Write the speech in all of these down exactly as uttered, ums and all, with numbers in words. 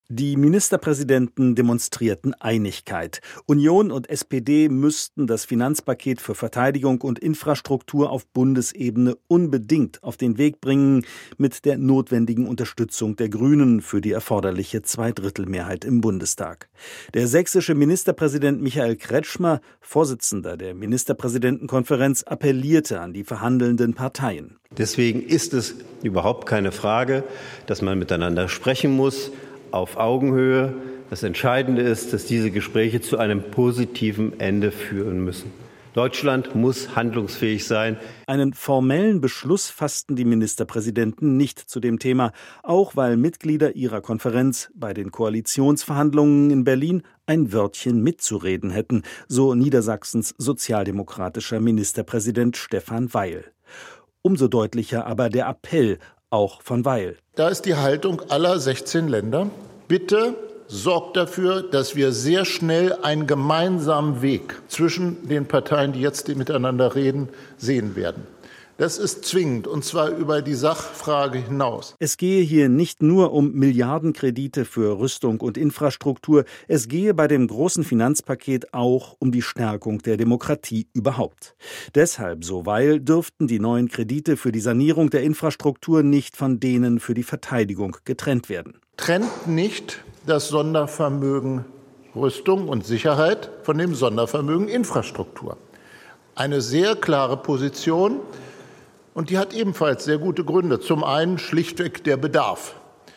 Die Ministerpräsidenten demonstrierten Einigkeit. Union und S P D müssten das Finanzpaket für Verteidigung und Infrastruktur auf Bundesebene unbedingt auf den Weg bringen, mit der notwendigen Unterstützung der Grünen für die erforderliche Zweidrittelmehrheit im Bundestag. Der sächsische Ministerpräsident Michael Kretschmer, Vorsitzender der Ministerpräsidentenkonferenz, appellierte an die verhandelnden Parteien. Deswegen ist es überhaupt keine Frage, dass man miteinander sprechen muss, auf Augenhöhe. Das Entscheidende ist, dass diese Gespräche zu einem positiven Ende führen müssen. Deutschland muss handlungsfähig sein. Einen formellen Beschluss fassten die Ministerpräsidenten nicht zu dem Thema, auch weil Mitglieder ihrer Konferenz bei den Koalitionsverhandlungen in Berlin ein Wörtchen mitzureden hätten, so Niedersachsens sozialdemokratischer Ministerpräsident Stefan Weil. Umso deutlicher aber der Appell, auch von Weil. Da ist die Haltung aller sechzehn Länder. Bitte sorgt dafür, dass wir sehr schnell einen gemeinsamen Weg zwischen den Parteien, die jetzt miteinander reden, sehen werden. Das ist zwingend, und zwar über die Sachfrage hinaus. Es gehe hier nicht nur um Milliardenkredite für Rüstung und Infrastruktur, es gehe bei dem großen Finanzpaket auch um die Stärkung der Demokratie überhaupt. Deshalb, so Weil, dürften die neuen Kredite für die Sanierung der Infrastruktur nicht von denen für die Verteidigung getrennt werden. Trennt nicht das Sondervermögen Rüstung und Sicherheit von dem Sondervermögen Infrastruktur. Eine sehr klare Position. Und die hat ebenfalls sehr gute Gründe. Zum einen schlichtweg der Bedarf.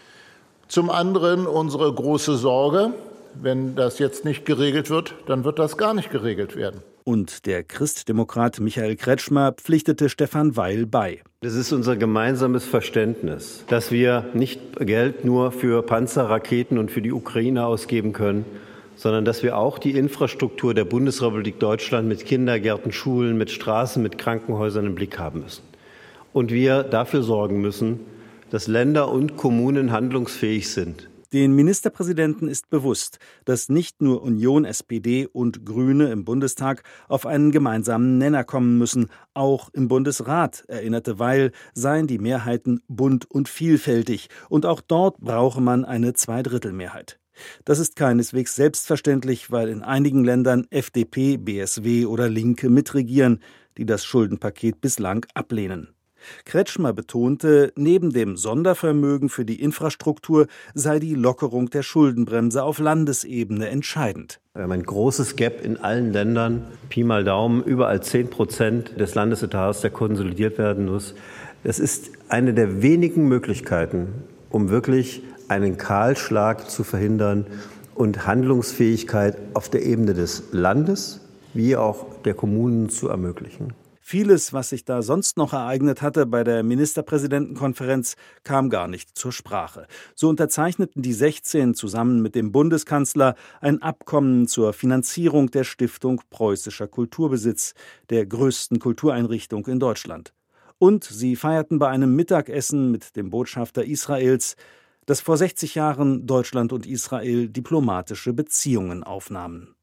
Zum anderen unsere große Sorge, wenn das jetzt nicht geregelt wird, dann wird das gar nicht geregelt werden. Und der Christdemokrat Michael Kretschmer pflichtete Stefan Weil bei. Es ist unser gemeinsames Verständnis, dass wir nicht Geld nur für Panzer, Raketen und für die Ukraine ausgeben können, sondern dass wir auch die Infrastruktur der Bundesrepublik Deutschland mit Kindergärten, Schulen, mit Straßen, mit Krankenhäusern im Blick haben müssen. Und wir dafür sorgen müssen, dass Länder und Kommunen handlungsfähig sind. Den Ministerpräsidenten ist bewusst, dass nicht nur Union, S P D und Grüne im Bundestag auf einen gemeinsamen Nenner kommen müssen. Auch im Bundesrat, erinnerte Weil, seien die Mehrheiten bunt und vielfältig. Und auch dort brauche man eine Zweidrittelmehrheit. Das ist keineswegs selbstverständlich, weil in einigen Ländern F D P, B S W oder Linke mitregieren, die das Schuldenpaket bislang ablehnen. Kretschmer betonte, neben dem Sondervermögen für die Infrastruktur sei die Lockerung der Schuldenbremse auf Landesebene entscheidend. Wir haben ein großes Gap in allen Ländern, Pi mal Daumen, überall zehn Prozent des Landesetats, der konsolidiert werden muss. Das ist eine der wenigen Möglichkeiten, um wirklich einen Kahlschlag zu verhindern und Handlungsfähigkeit auf der Ebene des Landes wie auch der Kommunen zu ermöglichen. Vieles, was sich da sonst noch ereignet hatte bei der Ministerpräsidentenkonferenz, kam gar nicht zur Sprache. So unterzeichneten die sechzehn zusammen mit dem Bundeskanzler ein Abkommen zur Finanzierung der Stiftung Preußischer Kulturbesitz, der größten Kultureinrichtung in Deutschland. Und sie feierten bei einem Mittagessen mit dem Botschafter Israels, dass vor sechzig Jahren Deutschland und Israel diplomatische Beziehungen aufnahmen.